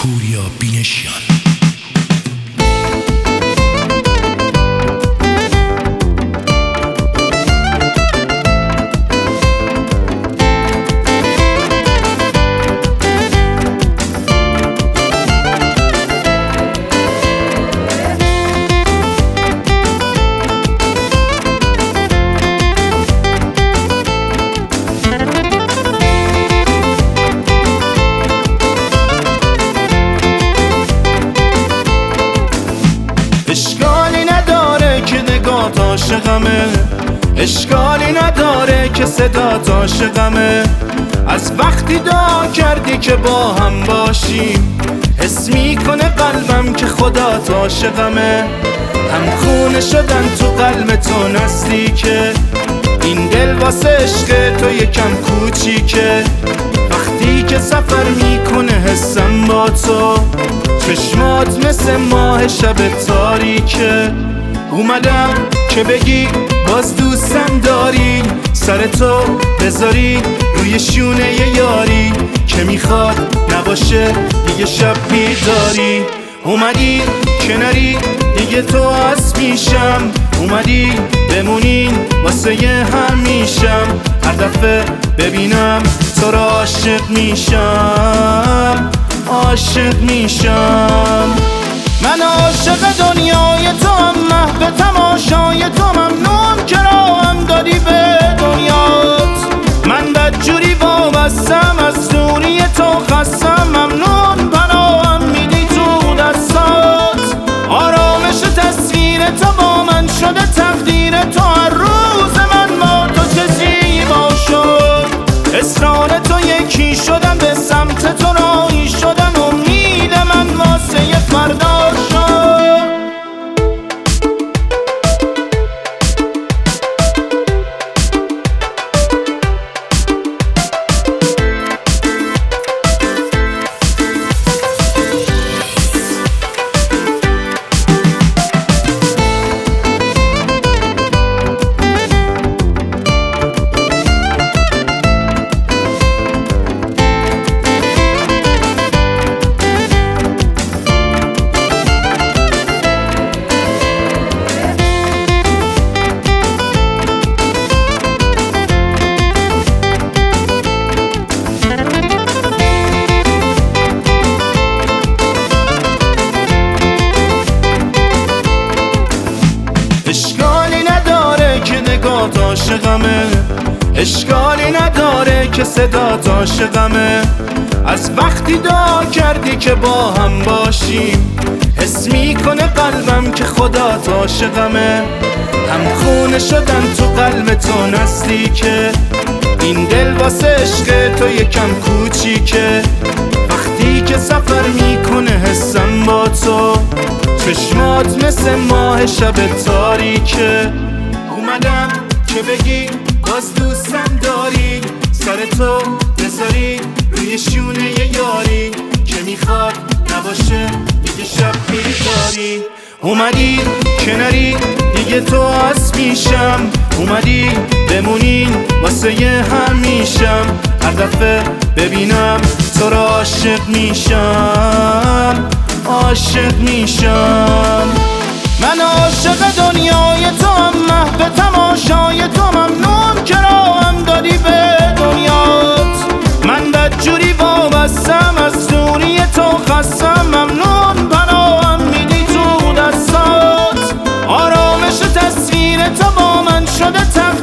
پوریا بینشیان. اشکالی نداره که نگات عاشقمه، اشکالی نداره که صدات عاشقمه. از وقتی دعا کردی که با هم باشیم، حس میکنه قلبم که خدات عاشقمه. هم خونه شدن تو قلب تو نزدیکه، این دل واسه عشق تو یکم کوچیکه. وقتی که سفر میکنه حسم با تو، چشمات مثل ماه شب تاریکه. اومدم که بگی باز دوستم داری، سر تو بذاری روی شونه یاری که میخواد نباشه دیگه شب بیداری. اومدی که نری دیگه تو از میشم، اومدی بمونی واسه همیشم. هر دفعه ببینم تو را عاشق میشم، عاشق میشم. من عاشق دنیای تو هم، محو تماشای تو، ممنون که راهم دادی به دنیات. من بدجوری وابستم، از دوری تو خستم، ممنون پناهم میدی تو دستات. آرامش تصویر تو با من شده تقدیر تو، هر روز من با تو چه زیبا شد. اصرار تو یکی شدم، به سمت تو راهی شدم، امید من واسه فردا شد. اشکالی نداره که نگات عاشقمه، اشکالی نداره که صدات عاشقمه. از وقتی دعا کردی که با هم باشیم، حس میکنه قلبم که خدات عاشقمه. هم خونه شدن تو قلب تو نزدیکه، این دل واسه عشق تو یکم کوچیکه. وقتی که سفر میکنه حسم با تو، چشمات مثل ماه شب تاریکه. اومدم که بگی باز دوستم داری، سر تو بذاری روی شونه یاری که میخواد نباشه دیگه شب بیداری. اومدی که نری دیگه تو از میشم، اومدی بمونی واسه همیشم. هر دفعه ببینم تو را عاشق میشم، عاشق میشم. من عاشق دنیای تو هم، محو تماشای تو، ممنون که راهم دادی به دنیات. من بدجوری وابستم، از دوری تو خستم، ممنون پناهم میدی تو دستات. آرامش تصویر تو با من شده